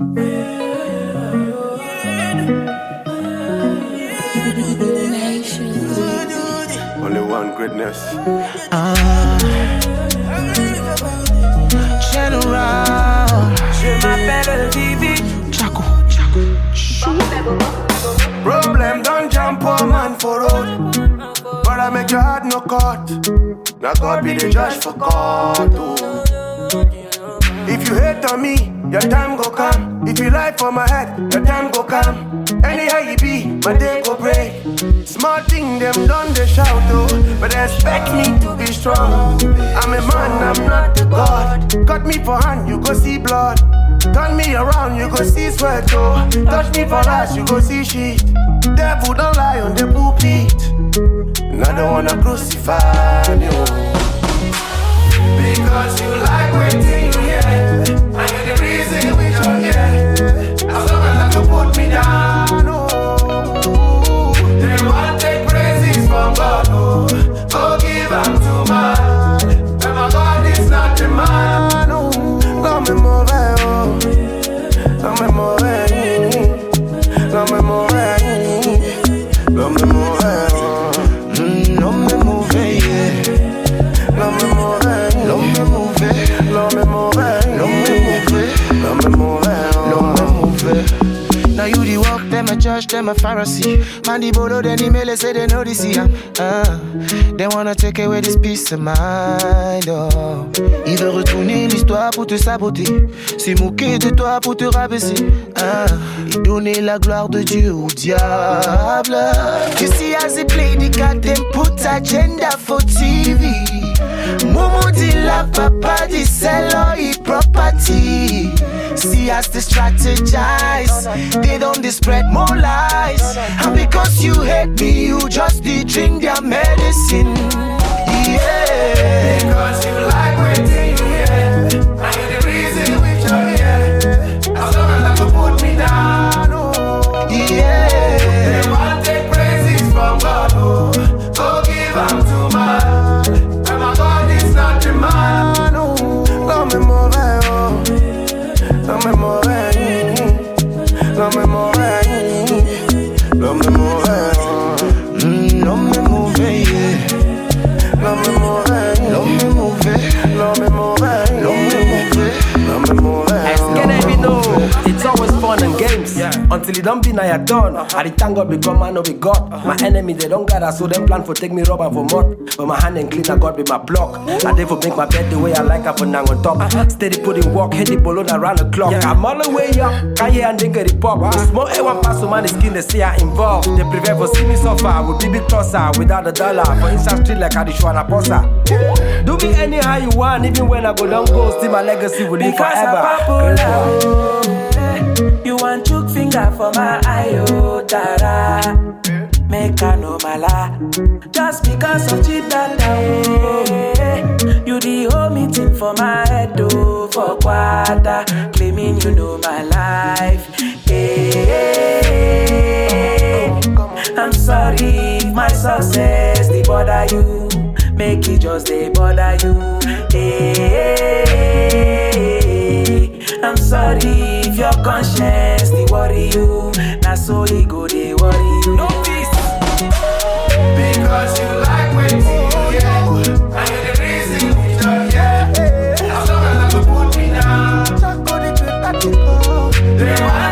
Only one greatness. General. Je m'appelle Vivi. Chaco. Problem don't jump poor man for road. But I make your heart no cut. Now God be the judge for God too. If you hate on me, your time go come. If you lie for my head, your time go come. Anyhow you be, my day go break. Small thing them done they shout though, but they expect me to be strong. I'm a man, I'm not a god. Cut me for hand, you go see blood. Turn me around, you go see sweat oh. Touch me for last, you go see shit. Devil don't lie on the pulpit, and I don't wanna crucify you. Because you like waiting you hear, and you're the reason we don't hear. As long as I can put me down, oh. They want take praises from God, oh. Go give them to man. But my God is not a man, oh. Come and move it, oh. Come and move it. Come and move it. Come and move it, oh. Come and move it, yeah. Come and move it. L'homme est mauvais, L'homme est mauvais, l'homme est mauvais, l'homme est mauvais, l'homme est mauvais. Now you the walk, them a church, them a Pharisee. Man the bolo, then the mele say they know this here. They wanna take away this peace of mind, oh. Il veut retourner l'histoire pour te saboter. C'est moquer de toi pour te rabaisser, et donner la gloire de Dieu au diable. You see as they play the card, them put agenda for TV. Momo di la papa di sell all his property. See as they strategize, they don't they spread more lies. And because you hate me, you just did drink their medicine. Yeah. because you like waiting you hear, and you're the reason we you're here. As long as I can put me down, oh. Yeah. They want take praises from God, oh. Go give them to man. And my God is not a man, oh. Come and move it, oh. Come and move it. Come and move it. Come and move it, oh. L'homme est mauvais, yeah. L'homme est mauvais. L'homme est mauvais, L'homme est mauvais. l'homme est mauvais. L'homme est mauvais. It's always fun and games, until it don't be now you're done. I dey thank God because man no be God. My enemy they don't gather, so them plan for take me rubber for mud. But my hand ain't clean, I God be my block. I dey for make my bed the way I like, I for now on top. Steady putting work, head the balloon around the clock. I'm all the way up, can hear and think the pop. The small A1 pass to man the skin, they say I involved. They prepare for see me suffer with big tosser without a dollar. For inside street like I dey show an aposta. Do me anyhow you want, even when I go down go, still my legacy will live forever. You want chook finger for my eye, oh, Tara. Make I know my lie. Just because of cheap data, oh. You the whole meeting for my head, oh, for quarter. Claiming you know my life. Hey, I'm sorry if my success they bother you. Make it just they bother you. Hey, I'm sorry if your conscience they worry you. Now so he go they worry you. No peace. Because you like waiting, yeah. And you're the reason we don't, yeah. As long as I can put me down, they want